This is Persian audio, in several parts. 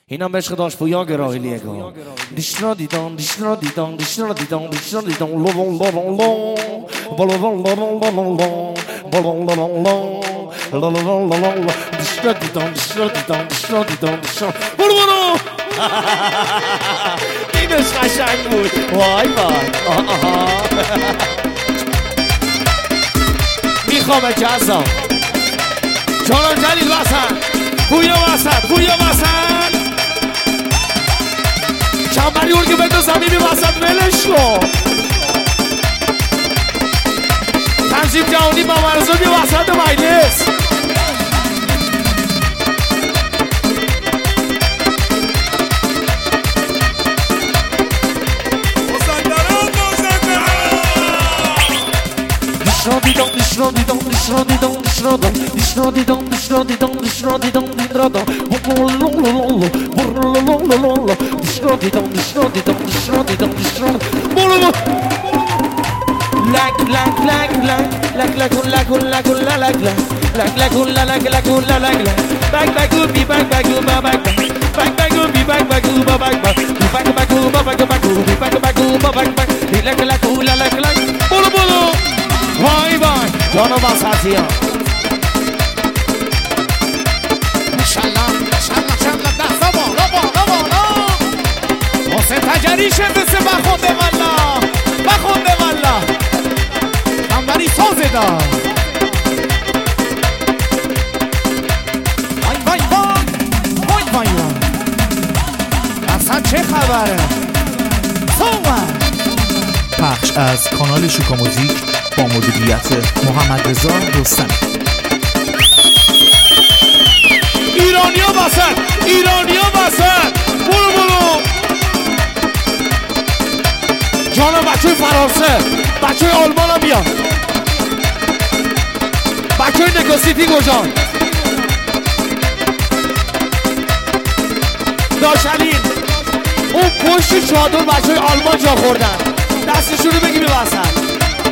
اینم به عشق داشت پویا گراهی لیگا دیشنا دیدان دیشنا دیدان دیشنا دیدان دیشنا دیدان لولون لولون لون بولون لولون لولون لون بولون لولون لولون دیشنا دیدان دیشنا دیدان دیشنا دیدان دیشنا برو اینش قشنگ بود وای وای میخوام جزا جانم جلیل واسن پویا واسن پویا واسن چنبری ارگه بگو زمینی واسط ولش کن تنظیم جهانی با مرزون بی واسط مجلس وای وای جانو باساتی ها ماشالله ماشالله چند دستا بالا بالا بالا حسین تجری شمسه بخونده والله بخونده والله کمبری سازه دا وای وای وای وای وای وای اصلا چه خبره صحبت پخش از کانال شوکا موزیک با مدیریت محمد رضا رستمی ایرانیا بسن ایرانیا بسن برو برو جانم بچه فرانسه بچه آلمان هم بیان بچه نگاسیتی گجان داشلین اون پشت چادر بچه آلمان جا خوردن دستشون رو بگی ببسن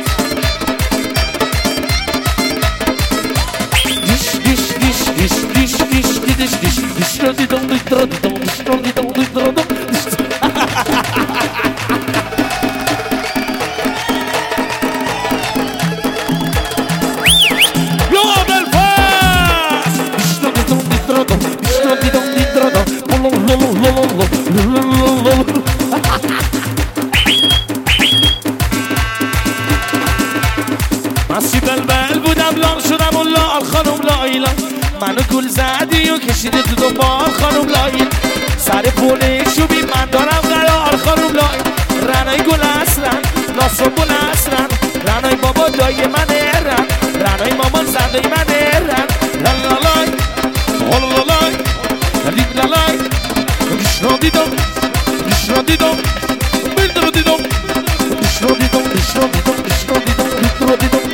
مسیب البل بودم لال شدم و لال خانم لایلا منو گل زدی و کشیده تو دنبال خانم لایلا سر پونه شوبی من دارم قرار خانم لایلا رنای گل اصلن ناسو گل اصلن رنای بابا دای من رن رنای مامان زندای من رن لالالای لالالای لالالای دیشنا دیدم دیشنا دیدم بیلدرو دیدم دیشنا دیدم دیشنا دیدم دیشنا دیدم بیلدرو دیدم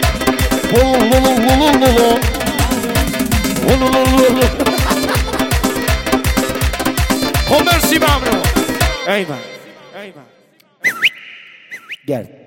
خب مرسی ممنون ایوان گرد